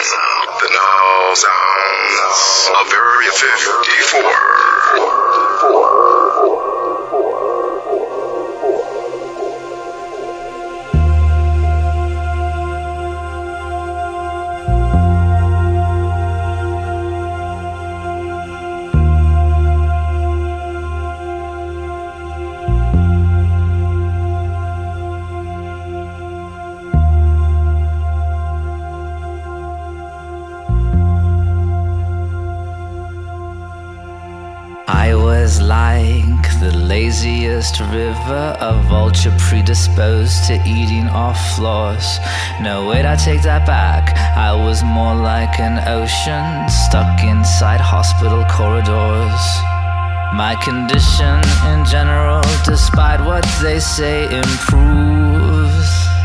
The now sounds of Area 54. I was like the laziest river, a vulture predisposed to eating off floors. No, wait, I take that back. I was more like an ocean stuck inside hospital corridors. My condition in general, despite what they say, improves.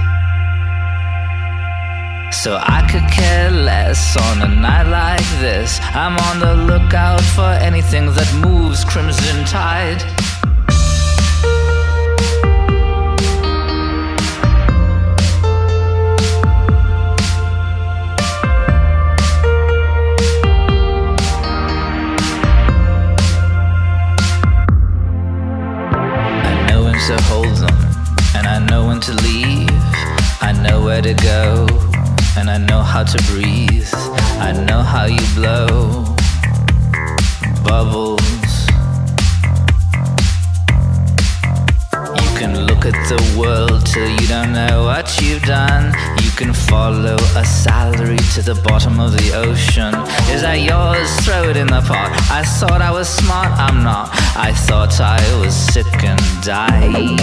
So I could care less on a night like this. I'm on the lookout for anything that moves crimson tide. I know when to hold them, and I know when to leave. I know where to go, and I know how to breathe. I know how you blow bubbles. You can look at the world till you don't know what you've done. You can follow a salary to the bottom of the ocean. Is that yours? Throw it in the pot. I thought I was smart, I'm not. I thought I was sick and dying.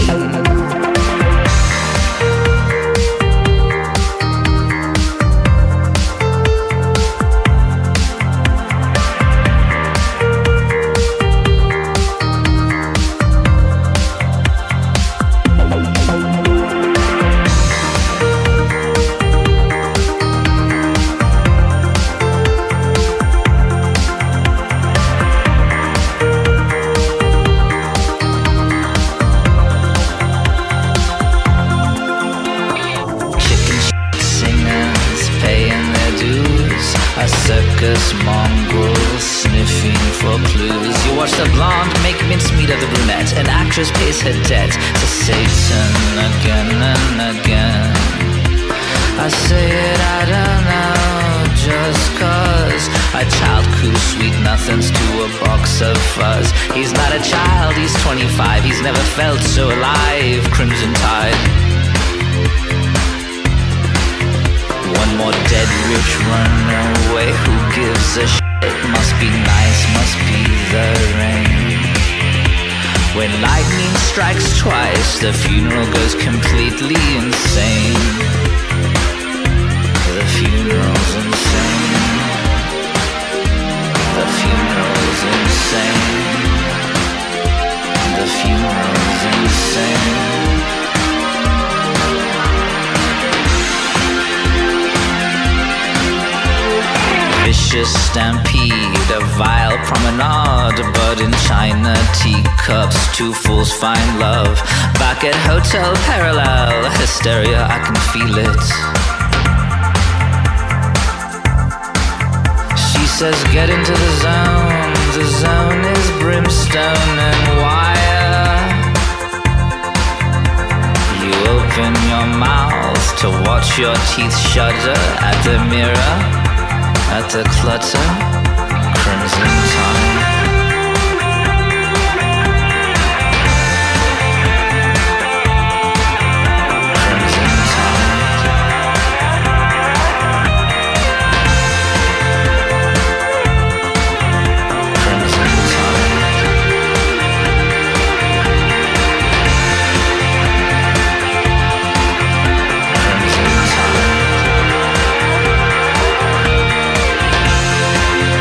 Mongrel sniffing for clues. You watch the blonde make mincemeat of the brunette. An actress pays her debt to Satan again and again. I say it, I don't know, just cause a child coo sweet nothings to a box of fuzz. He's not a child, he's 25. He's never felt so alive. Crimson Tide. One more dead rich runaway. Who gives a shit? Must be nice, must be the rain. When lightning strikes twice, the funeral goes completely insane. The funeral's insane. The funeral's insane. The funeral's insane. Vicious stampede, a vile promenade. But in China teacups, two fools find love. Back at Hotel Parallel, hysteria, I can feel it. She says get into the zone is brimstone and wire. You open your mouth to watch your teeth shudder at the mirror. At the clutter, crimson tide. Crimson tide. Crimson tide. Crimson tide.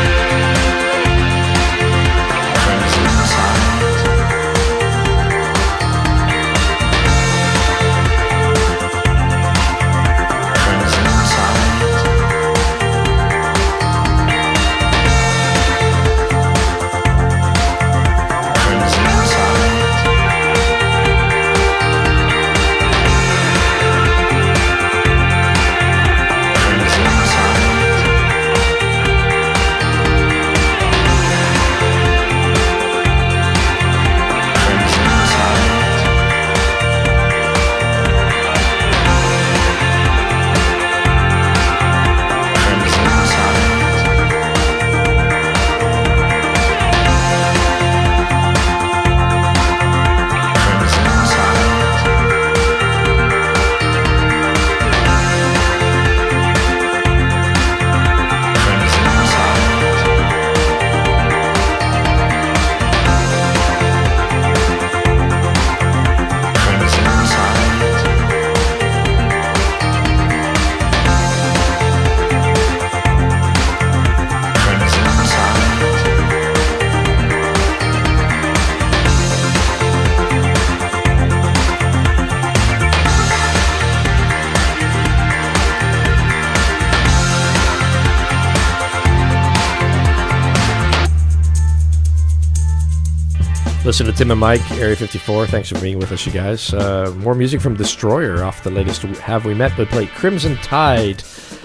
Listen to Tim and Mike, Area 54. Thanks for being with us, you guys. More music from Destroyer off the latest Have We Met? We played Crimson Tide,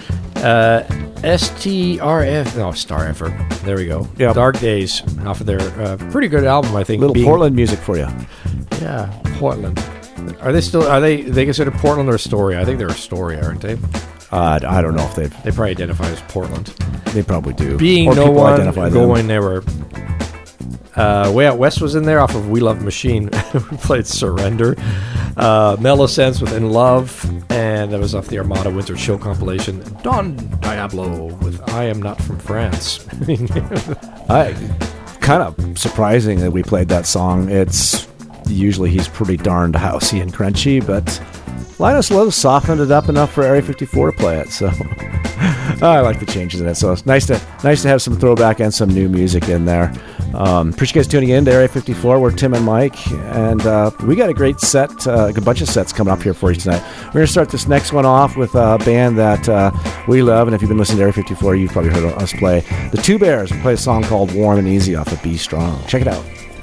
STRF, no, Star Effort. There we go. Yep. Dark Days off of their pretty good album, I think. Little Portland music for you. Yeah, Portland. Are they considered Portland or Astoria? I think they're Astoria, aren't they? I don't know if They probably identify as Portland. they probably do. Being or no people one, identify them. going they were. Way Out West was in there off of We Love Machine. We played Surrender. Mellow Sense with In Love. And that was off the Armada Winter Show compilation. Don Diablo with I Am Not From France. Kind of surprising that we played that song. It's usually he's pretty darned housey and crunchy, but Linus Lowe softened it up enough for Area 54 to play it, so I like the changes in it. So it's nice to have some throwback and some new music in there. Appreciate you guys tuning in to Area 54. We're Tim and Mike, and we got a great set, a bunch of sets coming up here for you tonight. We're going to start this next one off with a band that we love, and if you've been listening to Area 54, you've probably heard us play The Two Bears. We play a song called Warm and Easy off of Be Strong. Check it out.